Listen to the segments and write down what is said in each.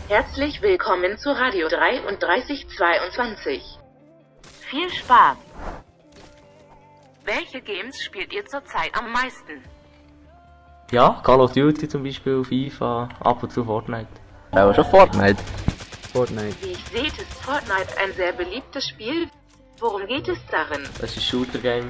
Herzlich willkommen zu Radio 3322. Viel Spaß! Welche Games spielt ihr zurzeit am meisten? Ja, Call of Duty zum Beispiel, FIFA, ab und zu Fortnite. Aber schon Fortnite. Wie ich sehe, ist Fortnite ein sehr beliebtes Spiel. Worum geht es darin? Das ist ein Shooter-Game.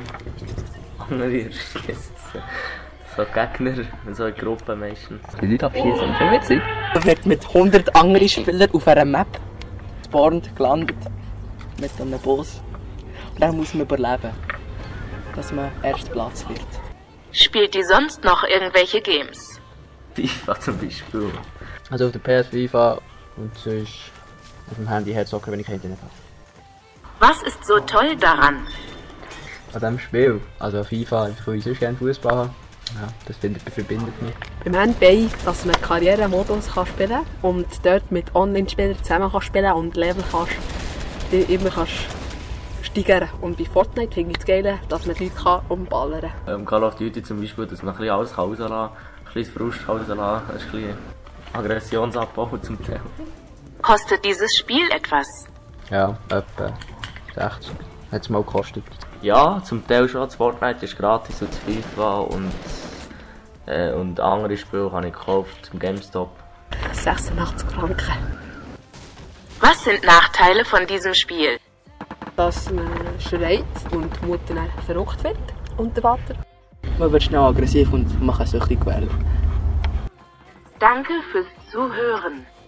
So Gegner, so in Gruppen meistens. Die Leute abschießen, schon witzig. Man wird mit 100 anderen Spielern auf einer Map gespawnt, gelandet, mit einem Boss. Und dann muss man überleben, dass man erster Platz wird. Spielt ihr sonst noch irgendwelche Games? FIFA zum Beispiel. Also auf der PS FIFA und sonst auf dem Handy herzocken, wenn ich kein Internet habe. Was ist so toll daran? An diesem Spiel, also FIFA, ich würde sonst gerne Fußball haben. Ja, das verbindet mich. Beim Handball, dass man Karrieremodus kann spielen und dort mit Online-Spielern zusammen kann spielen und Level immer steigern. Und bei Fortnite finde ich das Geile, dass man Leute kann umballern kann. Call of Duty zum Beispiel, dass man ein bisschen alles rauslassen kann, ein bisschen Frust rauslassen kann, ein bisschen Aggressionsabbau zum Teil. Kostet dieses Spiel etwas? Ja, etwa 60. Hat es mal gekostet. Ja, zum Teil schon. Das Fortnite ist gratis und das FIFA und andere Spiele habe ich gekauft zum GameStop. 86 Franken. Was sind Nachteile von diesem Spiel? Dass man schreit und die Mutter dann verrückt wird und der Vater. Man wird schnell aggressiv und man kann süchtig werden. Danke fürs Zuhören.